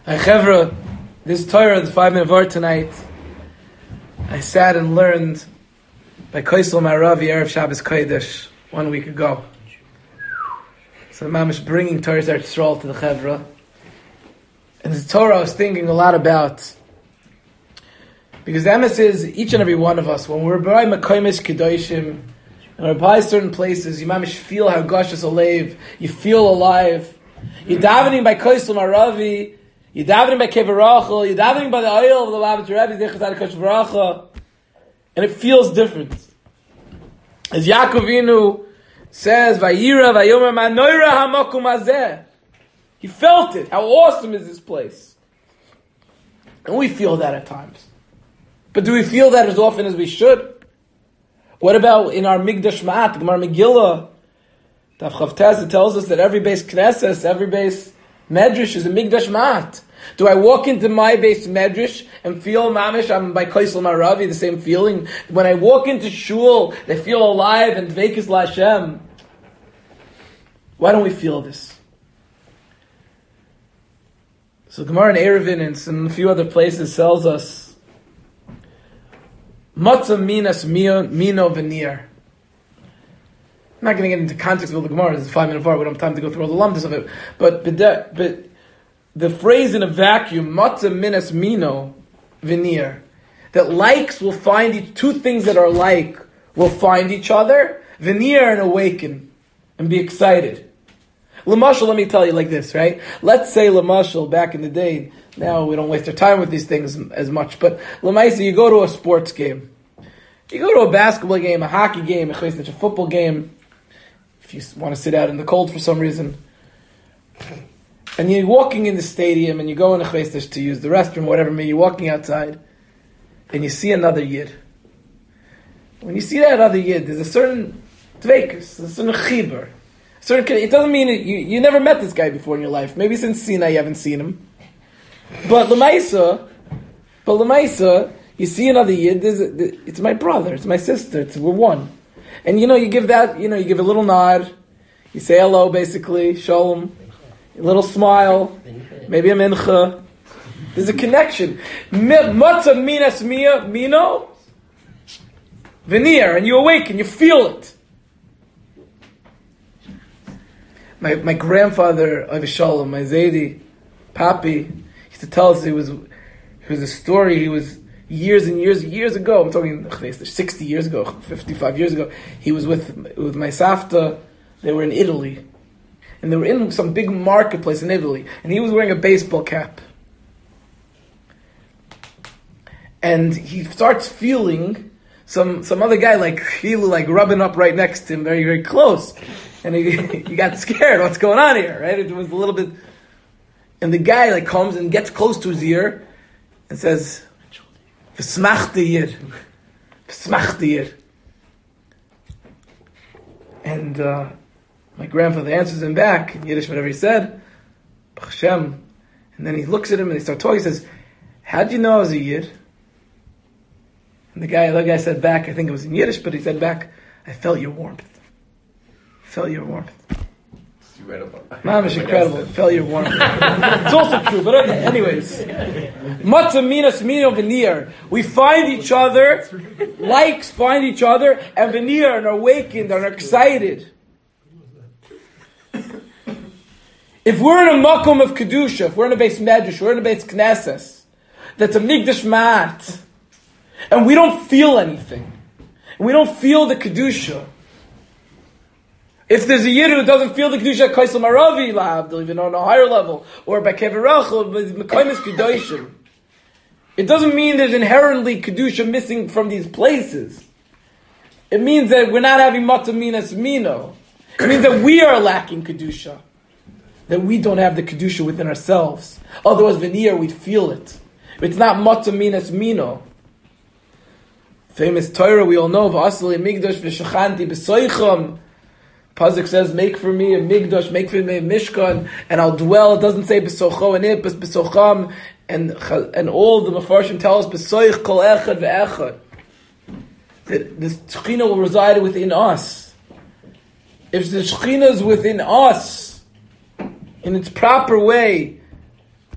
Hi Chevra, this Torah, the 5-minute Vart tonight, I sat and learned by Kaisel Maravi Erev Shabbos Kodesh 1 week ago. So Mamish bringing Torah Eretz Yisrael to the Chevra. And the Torah I was thinking a lot about, because the emes is each and every one of us, when we're by Makomis Kedoshim, and we're by certain places, you Mamish feel how Gosh is alev, you feel alive. You're davening by Kaisel Maravi, you're davening by Kever Rachel, you're davening by the oil of the Lavater Rebbe, Zechazad HaKadosh Baruch Hu, and it feels different. As Yaakov Avinu says, Vayira Vayomer Manoira Hamakum Hazeh. He felt it. How awesome is this place? And we feel that at times. But do we feel that as often as we should? What about in our Migdash Ma'at, Gemara Megillah, Daf Chavtez, it tells us that every base Knesses, every base Medrash is a Migdash Ma'at. Do I walk into my base Medrash and feel mamish, I'm by Kaisel Maravi, the same feeling? When I walk into Shul, they feel alive and Dveikis LaHashem. Why don't we feel this? So Gemara in Eruvin and some few other places tells us Matzah minas mino v'nir. I'm not going to get into context of the Gemara. It's a 5-minute var. We don't have time to go through all the lumdus of it. But the phrase in a vacuum, matzah minas mino veneer, that likes will find two things that are like will find each other, veneer and awaken, and be excited. Lamashal, let me tell you like this, right? Let's say Lamashal, back in the day, now we don't waste our time with these things as much, but Lamaisa, you go to a sports game. You go to a basketball game, a hockey game, a football game, if you want to sit out in the cold for some reason. And you're walking in the stadium and you go in a chvestish to use the restroom, whatever, maybe you're walking outside and you see another yid. When you see that other yid, there's a certain dveikus, a certain chiber. It doesn't mean you never met this guy before in your life. Maybe since Sinai you haven't seen him. But Lamaisa, you see another yid, it's my brother, it's my sister, we're one. And you give that, you give a little nod, you say hello basically, shalom, a little smile, maybe a mincha. There's a connection. Matzah minas mino veneer, and you awaken, you feel it. My grandfather, Avishalom, my Zaidi, Papi, used to tell us it was a story. He was years and years ago. I'm talking 60 years ago, 55 years ago. He was with my Safta. They were in Italy. And they were in some big marketplace in Italy. And he was wearing a baseball cap. And he starts feeling some other guy rubbing up right next to him, very, very close. And he got scared. What's going on here, right? It was a little bit... And the guy comes and gets close to his ear and says, V'smach yir. V'smach yir. And my grandfather answers him back in Yiddish, whatever he said, B'Hashem. And then he looks at him and they start talking. He says, how'd you know I was a Yid? And the other guy said back, I think it was in Yiddish, but he said back, I felt your warmth. Felt your warmth. Mamish incredible. Felt your warmth. It's also true, but anyways. Matzah minas mino veneer. We find each other, likes find each other, and veneer, and are awakened, and are excited. If we're in a makom of kedusha, if we're in a base medrash, we're in a base knesses, that's a migdash ma'at, and we don't feel anything, and we don't feel the kedusha. If there's a yid who doesn't feel the kedusha, Kaisel Maravi lahavdil, even on a higher level, or by Kever Rachel, with Mekaymis Kedoshim, it doesn't mean there's inherently kedusha missing from these places. It means that we're not having matzah minas mino. It means that we are lacking kedusha, that we don't have the kedusha within ourselves. Otherwise, veneer, we'd feel it. It's not matzah minas mino. Famous Torah we all know, V'asli migdash v'shachanti b'soicham. Pasuk says, make for me a migdash, make for me a mishkan, and I'll dwell. It doesn't say b'socho and it, but b'socham, and all the Mefarshim tell us, b'soich kol echad ve'echad. That the Shekhinah will reside within us. If the Shekhinah is within us, in its proper way,